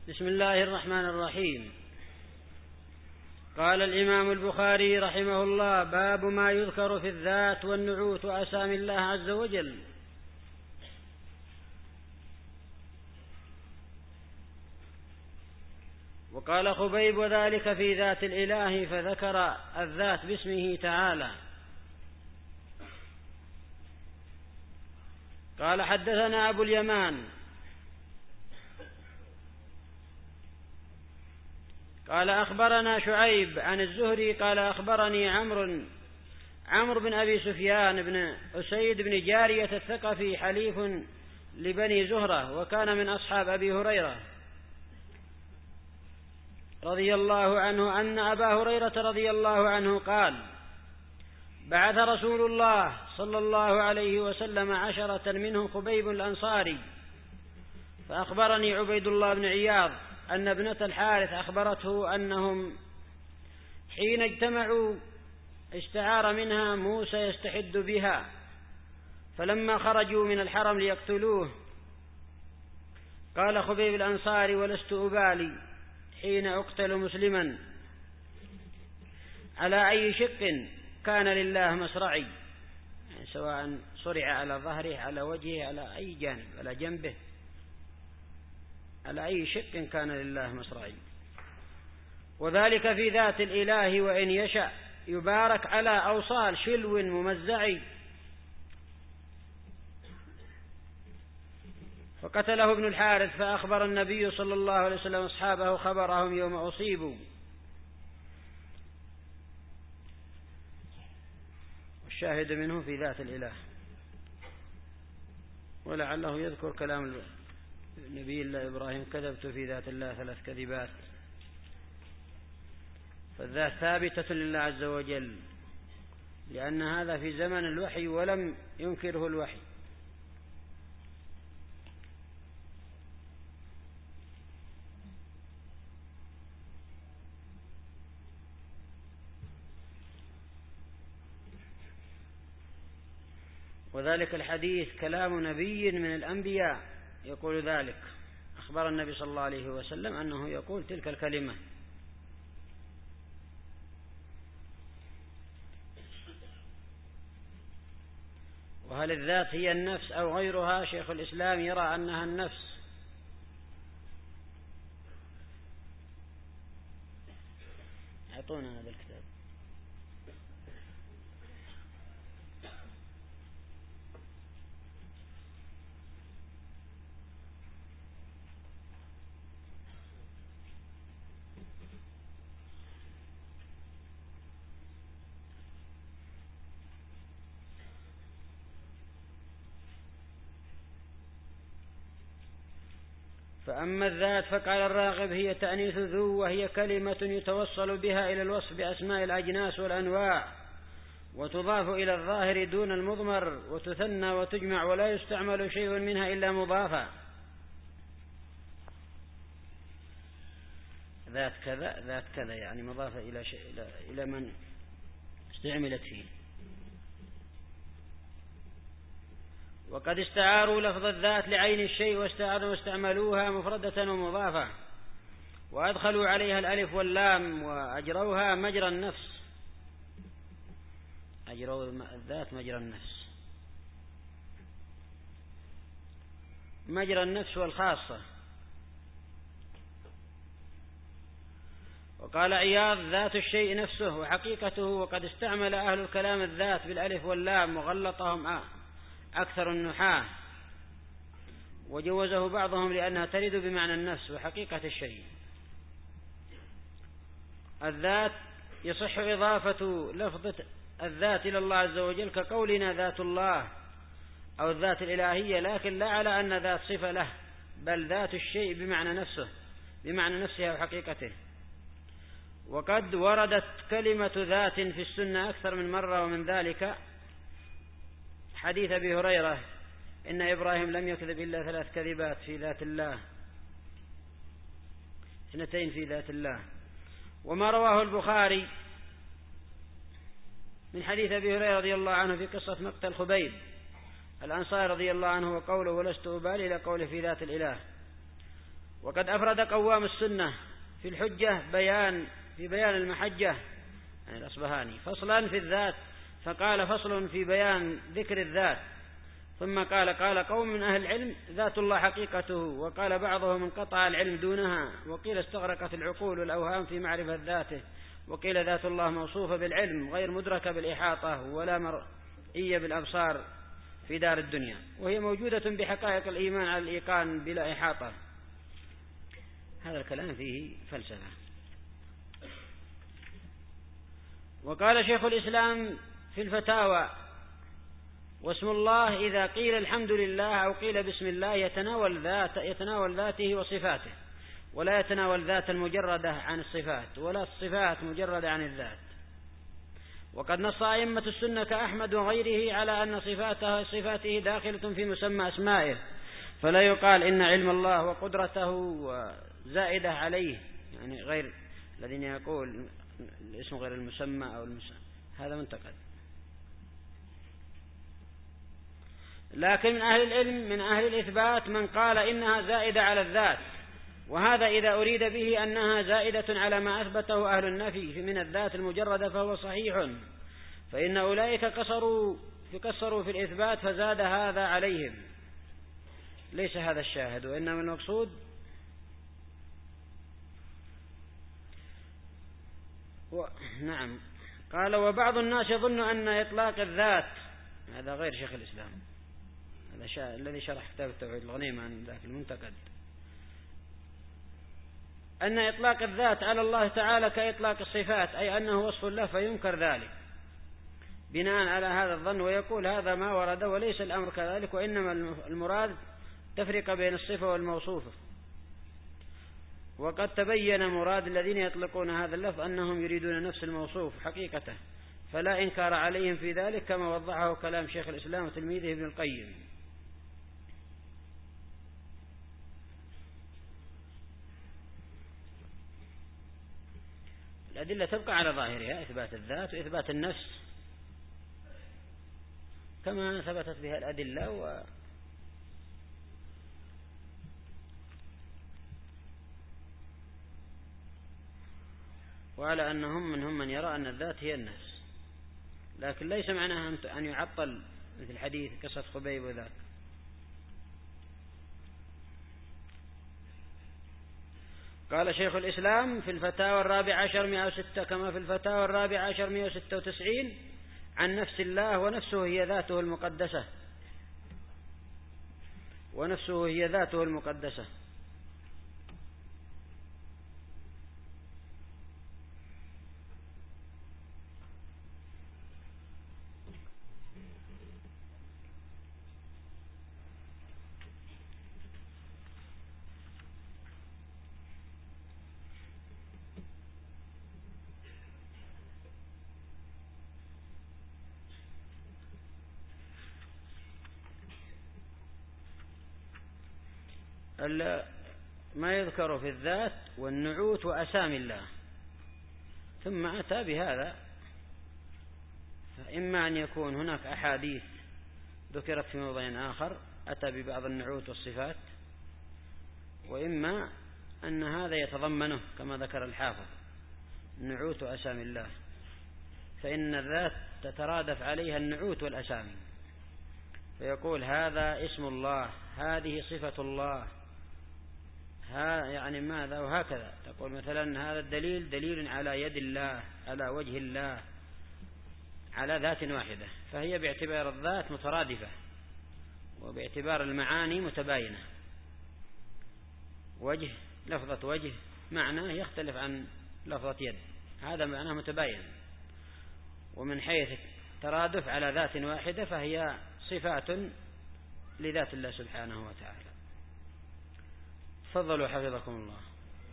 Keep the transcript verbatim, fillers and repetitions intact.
بسم الله الرحمن الرحيم. قال الإمام البخاري رحمه الله: باب ما يذكر في الذات والنعوت وأسامي الله عز وجل. وقال خبيب: وذلك في ذات الإله، فذكر الذات باسمه تعالى. قال: حدثنا أبو اليمان قال: أخبرنا شعيب عن الزهري قال: أخبرني عمرو عمرو بن أبي سفيان بن أسيد بن جارية الثقفي، حليف لبني زهرة، وكان من أصحاب أبي هريرة رضي الله عنه، أن أبا هريرة رضي الله عنه قال: بعث رسول الله صلى الله عليه وسلم عشرة منهم خبيب الأنصاري، فأخبرني عبيد الله بن عياض أن ابنة الحارث أخبرته أنهم حين اجتمعوا استعار منها موسى يستحد بها، فلما خرجوا من الحرم ليقتلوه قال خبيب الأنصاري: ولست أبالي حين أقتل مسلما على أي شق كان لله مصرعي، يعني سواء صرع على ظهره، على وجهه، على أي جانب، على جنبه، على أي شق كان لله مصرعي. وذلك في ذات الإله، وإن يشأ يبارك على أوصال شلو ممزعي. فقتله ابن الحارث، فأخبر النبي صلى الله عليه وسلم أصحابه خبرهم يوم أصيبوا. والشاهد منه في ذات الإله، ولعله يذكر كلام نبي الله إبراهيم: كذبت في ذات الله ثلاث كذبات. فالذات ثابتة لله عز وجل، لأن هذا في زمن الوحي ولم ينكره الوحي. وذلك الحديث كلام نبي من الأنبياء يقول ذلك. أخبر النبي صلى الله عليه وسلم أنه يقول تلك الكلمة. وهل الذات هي النفس أو غيرها؟ شيخ الإسلام يرى أنها النفس. أعطونا هذا الكتاب. فأما الذات فقال الراغب: هي تأنيث ذو، وهي كلمة يتوصل بها إلى الوصف بأسماء الأجناس والأنواع، وتضاف إلى الظاهر دون المضمر، وتثنى وتجمع، ولا يستعمل شيء منها إلا مضافا. ذات كذا ذات كذا، يعني مضافة إلى شيء، إلى, إلى من استعملت فيه. وقد استعاروا لفظ الذات لعين الشيء واستعملوها مفردة ومضافة، وأدخلوا عليها الألف واللام، وأجروها مجرى النفس. أجروا الذات مجرى النفس، مجرى النفس والخاصة. وقال عياض: ذات الشيء نفسه وحقيقته. وقد استعمل أهل الكلام الذات بالألف واللام، وغلطهم أكثر النحاة، وجوزه بعضهم لأنها ترد بمعنى النفس وحقيقة الشيء. الذات يصح إضافة لفظة الذات إلى الله عز وجل، كقولنا ذات الله أو الذات الإلهية، لكن لا على أن ذات صفة له، بل ذات الشيء بمعنى نفسه، بمعنى نفسها وحقيقته. وقد وردت كلمة ذات في السنة أكثر من مرة، ومن ذلك حديث أبي هريرة: إن إبراهيم لم يكذب إلا ثلاث كذبات في ذات الله، اثنتين في ذات الله. وما رواه البخاري من حديث أبي هريرة رضي الله عنه في قصة مقتل خبيب الأنصاري رضي الله عنه، وقوله: ولست أبالي، إلى قوله في ذات الإله. وقد أفرد قوام السنة في الحجة بيان في بيان المحجة يعني الأصبهاني فصلا في الذات، فقال فصل في بيان ذكر الذات، ثم قال قال قوم من أهل العلم ذات الله حقيقته، وقال بعضهم انقطع العلم دونها، وقيل استغرقت العقول والأوهام في معرفة ذاته، وقيل ذات الله موصوفة بالعلم غير مدركة بالإحاطة ولا مرئية بالأبصار في دار الدنيا، وهي موجودة بحقائق الإيمان على الإيقان بلا إحاطة. هذا الكلام فيه فلسفة. وقال شيخ الإسلام في الفتاوى واسم الله إذا قيل الحمد لله أو قيل بسم الله يتناول ذات يتناول ذاته وصفاته، ولا يتناول ذات المجردة عن الصفات ولا الصفات مجردة عن الذات. وقد نص أئمة السنة كأحمد وغيره على أن صفاته صفاته داخلة في مسمى أسمائه، فلا يقال إن علم الله وقدرته زائدة عليه، يعني غير الذين يقول الاسم غير المسمى أو المسمى، هذا منتقد. لكن من أهل العلم من أهل الإثبات من قال إنها زائدة على الذات، وهذا إذا أريد به أنها زائدة على ما أثبته أهل النفي من الذات المجردة فهو صحيح، فإن أولئك قصروا فقصروا في الإثبات فزاد هذا عليهم. ليس هذا الشاهد، وإنما المقصود و... نعم. قال وبعض الناس يظن أن إطلاق الذات، هذا غير شيخ الإسلام، هذا شا... الذي شرح كتاب التوحيد الغنيمة عن ذاك المنتقد، أن إطلاق الذات على الله تعالى كإطلاق الصفات، أي أنه وصف له فينكر ذلك بناء على هذا الظن، ويقول هذا ما ورد وليس الأمر كذلك، وإنما المراد تفرق بين الصفة والموصوفة. وقد تبين مراد الذين يطلقون هذا اللفظ أنهم يريدون نفس الموصوف حقيقته، فلا إنكار عليهم في ذلك، كما وضحه كلام شيخ الإسلام وتلميذه ابن القيم. الأدلة تبقى على ظاهرها، إثبات الذات وإثبات النفس كما ثبتت بها الأدلة، و وعلى أنهم منهم من يرى أن الذات هي النفس، لكن ليس معناها أن يعطل مثل حديث قصة خبيب وذاك. قال شيخ الإسلام في الفتاوى الرابع عشر مئة وستة كما في الفتاوى الرابع عشر مئة وستة وتسعين عن نفس الله، ونفسه هي ذاته المقدسة، ونفسه هي ذاته المقدسة. ما يذكر في الذات والنعوت وأسامي الله، ثم أتى بهذا، فإما أن يكون هناك أحاديث ذكرت في موضع آخر أتى ببعض النعوت والصفات، وإما أن هذا يتضمنه كما ذكر الحافظ النعوت وأسامي الله، فإن الذات تترادف عليها النعوت والأسامي، فيقول هذا اسم الله، هذه صفة الله، ها يعني ماذا، وهكذا تقول مثلا هذا الدليل دليل على يد الله، على وجه الله، على ذات واحدة، فهي باعتبار الذات مترادفة، وباعتبار المعاني متباينة. وجه لفظة وجه معناه يختلف عن لفظة يد، هذا معناه متباين، ومن حيث ترادف على ذات واحدة فهي صفات لذات الله سبحانه وتعالى. تفضلوا حفظكم الله.